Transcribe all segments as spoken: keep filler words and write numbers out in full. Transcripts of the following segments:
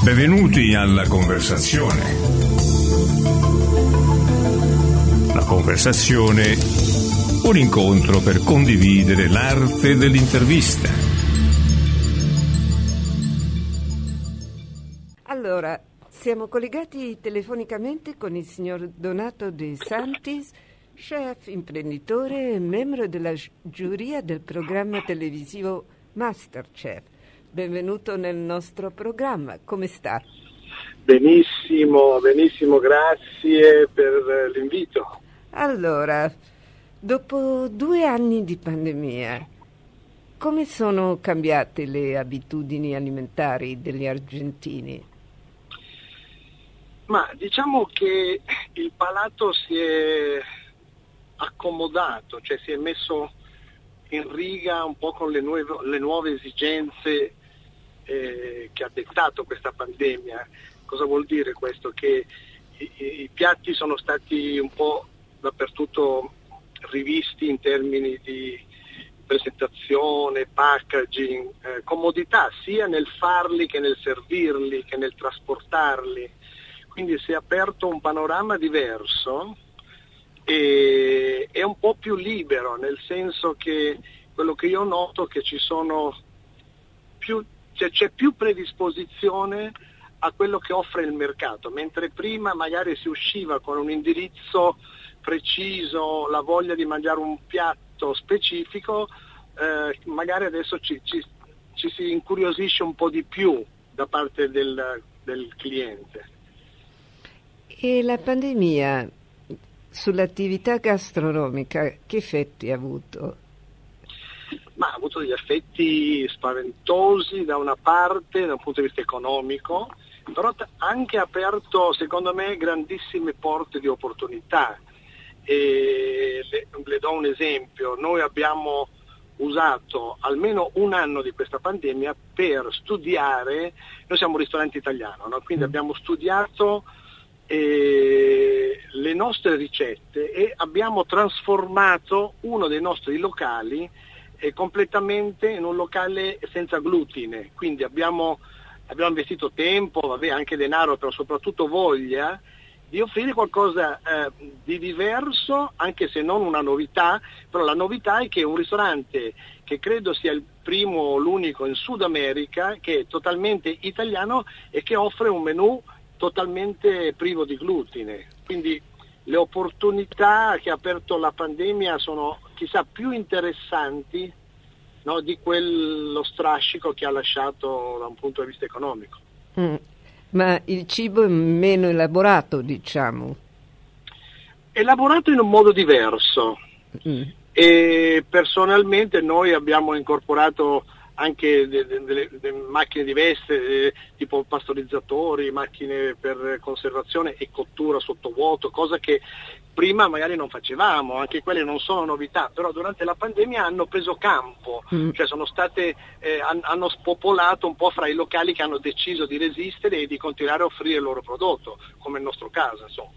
Benvenuti alla conversazione. La conversazione, un incontro per condividere l'arte dell'intervista. Allora, siamo collegati telefonicamente con il signor Donato De Santis, chef, imprenditore e membro della giuria del programma televisivo MasterChef. Benvenuto nel nostro programma, come sta? Benissimo, benissimo, grazie per l'invito. Allora, dopo due anni di pandemia, come sono cambiate le abitudini alimentari degli argentini? Ma diciamo che il palato si è accomodato, cioè si è messo in riga un po' con le nuove, le nuove esigenze eh, che ha dettato questa pandemia. Cosa vuol dire questo? Che i, i piatti sono stati un po' dappertutto rivisti in termini di presentazione, packaging, eh, comodità sia nel farli che nel servirli, che nel trasportarli. Quindi si è aperto un panorama diverso e è un po' più libero, nel senso che quello che io noto è che ci sono più, cioè c'è più predisposizione a quello che offre il mercato, mentre prima magari si usciva con un indirizzo preciso, la voglia di mangiare un piatto specifico, eh, magari adesso ci, ci, ci si incuriosisce un po' di più da parte del, del cliente. E la pandemia sull'attività gastronomica che effetti ha avuto? Ma ha avuto degli effetti spaventosi da una parte, da un punto di vista economico, però ha anche aperto, secondo me, grandissime porte di opportunità. E le, le do un esempio: noi abbiamo usato almeno un anno di questa pandemia per studiare, noi siamo un ristorante italiano, no? Quindi mm. abbiamo studiato eh, le nostre ricette e abbiamo trasformato uno dei nostri locali eh, completamente in un locale senza glutine, quindi abbiamo, abbiamo investito tempo, vabbè, anche denaro, però soprattutto voglia di offrire qualcosa eh, di diverso, anche se non una novità, però la novità è che è un ristorante che credo sia il primo o l'unico in Sud America che è totalmente italiano e che offre un menù totalmente privo di glutine. Quindi le opportunità che ha aperto la pandemia sono chissà più interessanti, no, di quello strascico che ha lasciato da un punto di vista economico. Mm. Ma il cibo è meno elaborato, diciamo? Elaborato in un modo diverso. Mm. E personalmente noi abbiamo incorporato anche delle de, de, de macchine diverse, de, tipo pastorizzatori, macchine per conservazione e cottura sottovuoto, cosa che prima magari non facevamo. Anche quelle non sono novità, però durante la pandemia hanno preso campo, mm. cioè sono state, eh, han, hanno spopolato un po' fra i locali che hanno deciso di resistere e di continuare a offrire il loro prodotto, come il nostro caso, insomma.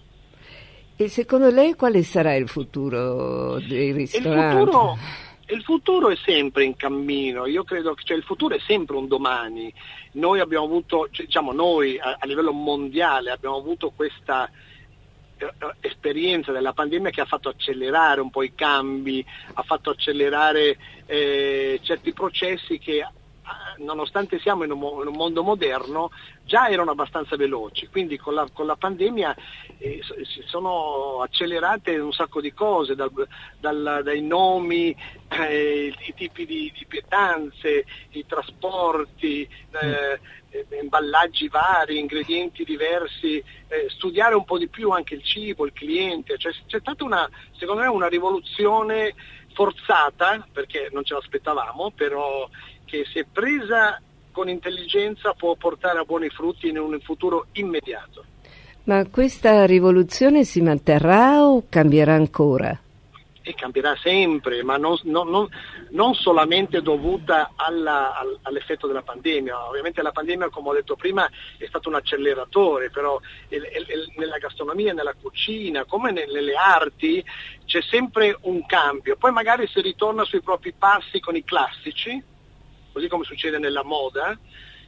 E secondo lei quale sarà il futuro dei ristoranti? Il futuro, il futuro è sempre in cammino. Io credo che, cioè, il futuro è sempre un domani. Noi abbiamo avuto, cioè, diciamo noi a, a livello mondiale abbiamo avuto questa eh, esperienza della pandemia che ha fatto accelerare un po' i cambi, ha fatto accelerare eh, certi processi che, nonostante siamo in un, in un mondo moderno, già erano abbastanza veloci. Quindi con la, con la pandemia eh, si sono accelerate un sacco di cose, dal, dal, dai nomi, eh, i tipi di, di pietanze, i trasporti, eh, imballaggi vari, ingredienti diversi, eh, studiare un po' di più anche il cibo, il cliente. Cioè, c'è stata una, secondo me, una rivoluzione forzata, perché non ce l'aspettavamo, però che se presa con intelligenza può portare a buoni frutti in un futuro immediato. Ma questa rivoluzione si manterrà o cambierà ancora? E cambierà sempre, ma non, non, non, non solamente dovuta alla, all, all'effetto della pandemia. Ovviamente la pandemia, come ho detto prima, è stato un acceleratore, però el, el, el, nella gastronomia, nella cucina, come nelle arti, c'è sempre un cambio. Poi magari si ritorna sui propri passi con i classici, così come succede nella moda,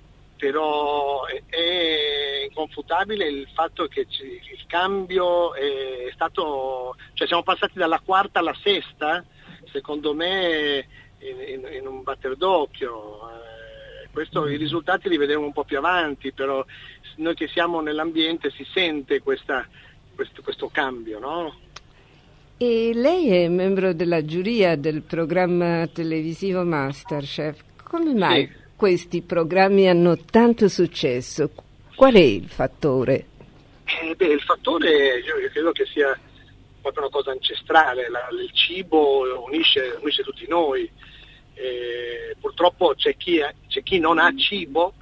però è, è inconfutabile il fatto che ci, il cambio è stato, cioè siamo passati dalla quarta alla sesta, secondo me in, in, in un batter d'occhio. Eh, questo, i risultati li vedremo un po' più avanti, però noi che siamo nell'ambiente si sente questa, questo, questo cambio, no? E lei è membro della giuria del programma televisivo MasterChef. Come mai sì. questi programmi hanno tanto successo? Qual è il fattore? Eh, beh, il fattore io, io credo che sia proprio una cosa ancestrale, la, il cibo unisce, unisce tutti noi. Eh, purtroppo c'è chi, è, c'è chi non ha cibo,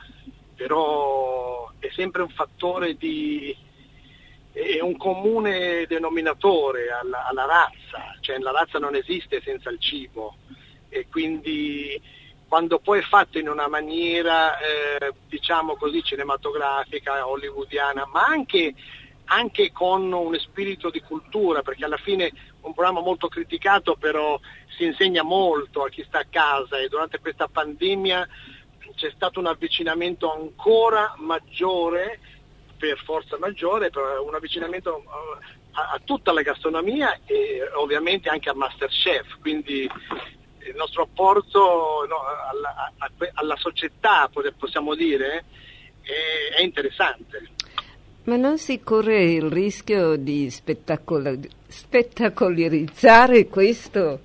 però è sempre un fattore di, è un comune denominatore alla, alla razza, cioè la razza non esiste senza il cibo, e quindi quando poi è fatto in una maniera eh, diciamo così cinematografica, hollywoodiana, ma anche, anche con un spirito di cultura, perché alla fine un programma molto criticato però si insegna molto a chi sta a casa, e durante questa pandemia c'è stato un avvicinamento ancora maggiore, per forza maggiore, per un avvicinamento a, a tutta la gastronomia e ovviamente anche a MasterChef, quindi il nostro apporto no, alla, a, alla società, possiamo dire, è, è interessante. Ma non si corre il rischio di spettacol- spettacolarizzare questo?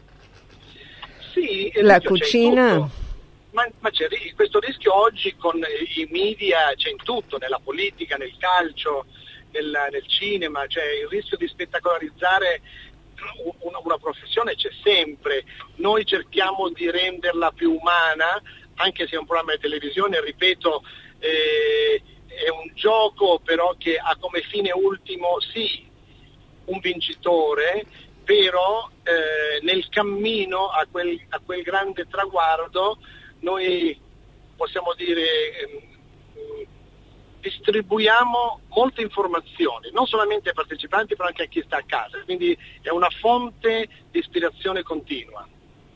Sì, la cucina? Ma, ma c'è questo rischio oggi con i media, c'è in tutto, nella politica, nel calcio, nel, nel cinema, cioè il rischio di spettacolarizzare una, una professione c'è sempre. Noi cerchiamo di renderla più umana, anche se è un programma di televisione, ripeto, eh, è un gioco però che ha come fine ultimo sì un vincitore, però eh, nel cammino a quel, a quel grande traguardo noi possiamo dire eh, distribuiamo molte informazioni, non solamente ai partecipanti, però anche a chi sta a casa, quindi è una fonte di ispirazione continua.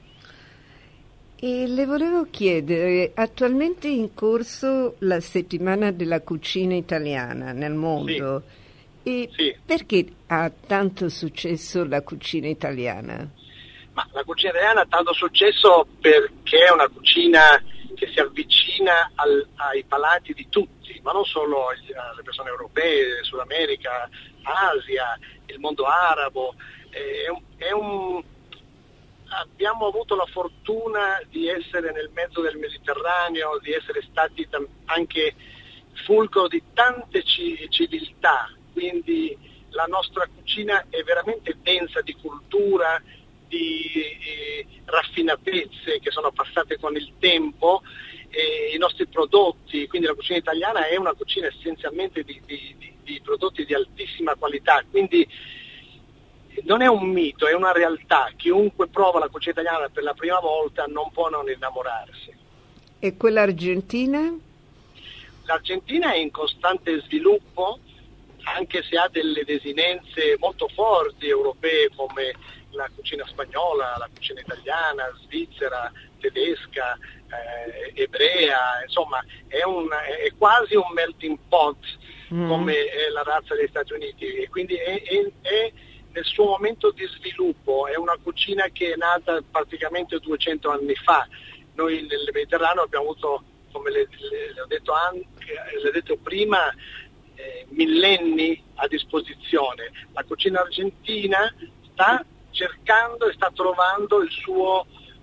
E le volevo chiedere, attualmente è in corso la settimana della cucina italiana nel mondo, sì. e sì. perché ha tanto successo la cucina italiana? Ma la cucina italiana ha tanto successo perché è una cucina che si avvicina al, ai palati di tutti, ma non solo alle persone europee, Sud America, Asia, il mondo arabo. È un, è un, abbiamo avuto la fortuna di essere nel mezzo del Mediterraneo, di essere stati anche fulcro di tante civiltà, quindi la nostra cucina è veramente densa di cultura, di eh, raffinatezze che sono passate con il tempo, eh, i nostri prodotti, quindi la cucina italiana è una cucina essenzialmente di, di, di, di prodotti di altissima qualità, quindi non è un mito, è una realtà. Chiunque prova la cucina italiana per la prima volta non può non innamorarsi. E quella argentina? L'Argentina è in costante sviluppo, anche se ha delle desinenze molto forti europee come la cucina spagnola, la cucina italiana, svizzera, tedesca, eh, ebrea, insomma è, un, è quasi un melting pot mm. come è la razza degli Stati Uniti, e quindi è, è, è nel suo momento di sviluppo, è una cucina che è nata praticamente duecento anni fa. Noi nel Mediterraneo abbiamo avuto, come le, le, le ho detto anche, le ho detto prima, eh, millenni a disposizione. La cucina argentina sta cercando e sta trovando il suo,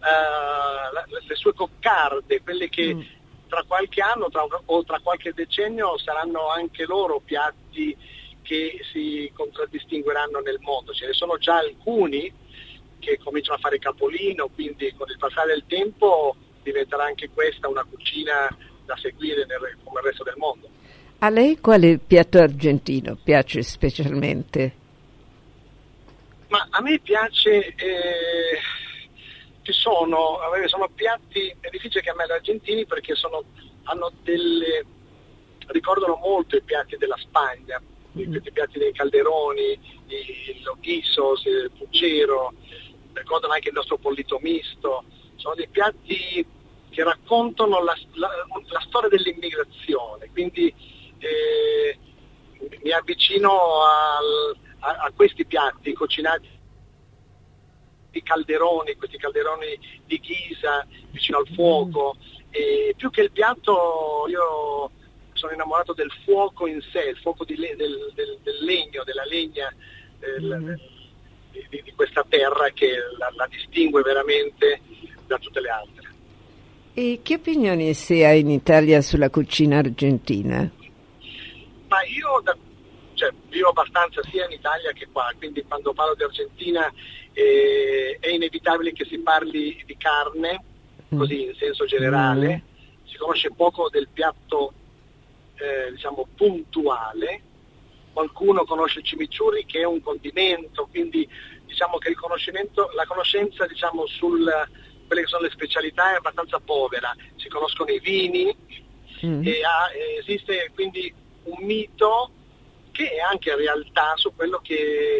uh, le sue coccarde, quelle che mm. tra qualche anno tra, o tra qualche decennio saranno anche loro piatti che si contraddistingueranno nel mondo. Ce ne sono già alcuni che cominciano a fare capolino, quindi con il passare del tempo diventerà anche questa una cucina da seguire nel, come il resto del mondo. A lei quale piatto argentino piace specialmente? Ma a me piace, eh, ci sono, sono piatti, è difficile chiamarli argentini perché sono, hanno delle, ricordano molto i piatti della Spagna, mm. i piatti dei calderoni, i guisos, il puchero, ricordano anche il nostro pollito misto, sono dei piatti che raccontano la, la, la storia dell'immigrazione, quindi eh, mi avvicino al, a, a questi piatti cucinati, i calderoni, questi calderoni di ghisa vicino al fuoco, e più che il piatto io sono innamorato del fuoco in sé, il fuoco di le, del, del, del legno, della legna del, mm. di, di questa terra che la, la distingue veramente da tutte le altre. E che opinioni si ha in Italia sulla cucina argentina? Ma io da, cioè, vivo abbastanza sia in Italia che qua, quindi quando parlo di Argentina eh, è inevitabile che si parli di carne, mm. così in senso generale, mm. si conosce poco del piatto eh, diciamo puntuale, qualcuno conosce il chimichurri che è un condimento, quindi diciamo che il conoscimento, la conoscenza diciamo sul quelle che sono le specialità è abbastanza povera, si conoscono i vini mm. e ha, esiste quindi un mito che è anche realtà su quello che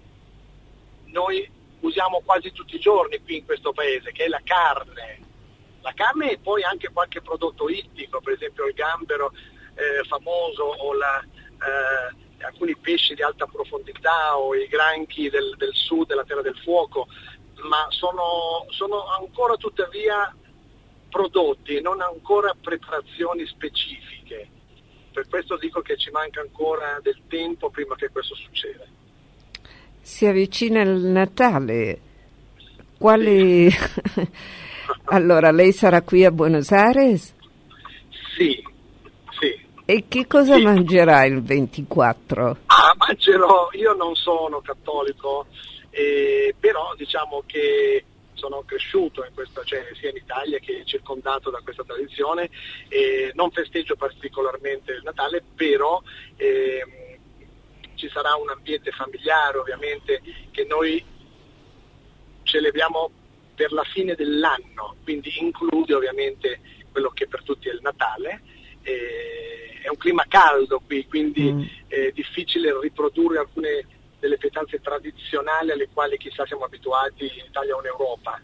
noi usiamo quasi tutti i giorni qui in questo paese, che è la carne. La carne e poi anche qualche prodotto ittico, per esempio il gambero eh, famoso o la, eh, alcuni pesci di alta profondità o i granchi del, del sud, della Terra del Fuoco, ma sono, sono ancora tuttavia prodotti, non ancora preparazioni specifiche. Per questo dico che ci manca ancora del tempo prima che questo succeda. Si avvicina il Natale. Quali... Sì. Allora, lei sarà qui a Buenos Aires? Sì, sì. E che cosa sì. mangerà il ventiquattro? Ah, mangerò, io non sono cattolico, Eh, però diciamo che sono cresciuto in questa, cioè, sia in Italia che circondato da questa tradizione, e non festeggio particolarmente il Natale, però eh, ci sarà un ambiente familiare ovviamente che noi celebriamo per la fine dell'anno, quindi include ovviamente quello che per tutti è il Natale. Eh, è un clima caldo qui, quindi mm. è difficile riprodurre alcune delle pietanze tradizionali alle quali chissà siamo abituati in Italia o in Europa.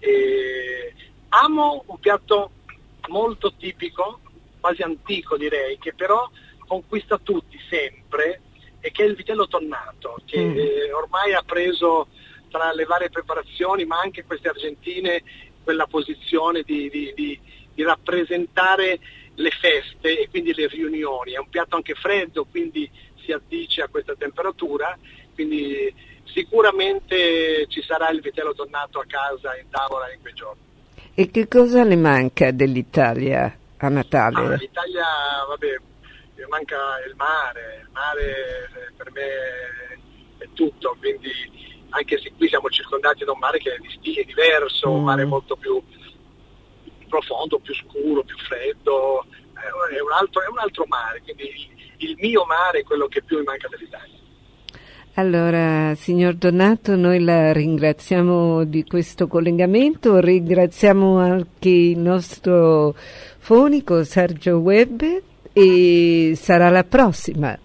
E amo un piatto molto tipico, quasi antico direi, che però conquista tutti sempre, e che è il vitello tonnato, che mm. eh, ormai ha preso tra le varie preparazioni, ma anche queste argentine, quella posizione di, di, di, di rappresentare le feste e quindi le riunioni. È un piatto anche freddo, quindi si addice a questa temperatura, quindi sicuramente ci sarà il vitello tonnato a casa, in tavola in quei giorni. E che cosa le manca dell'Italia a Natale? Ah, l'Italia, vabbè, manca il mare, il mare per me è tutto, quindi anche se qui siamo circondati da un mare che è diverso, mm. un mare molto più profondo, più scuro, più freddo, è un altro, è un altro mare, quindi il mio mare è quello che più mi manca dell'Italia. Allora, signor Donato, noi la ringraziamo di questo collegamento, ringraziamo anche il nostro fonico Sergio Webb e sarà la prossima.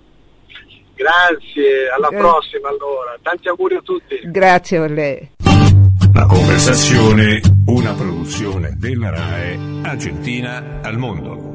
Grazie, alla Gra- prossima allora, tanti auguri a tutti. Grazie a lei. La conversazione, una produzione della RAI Argentina al mondo.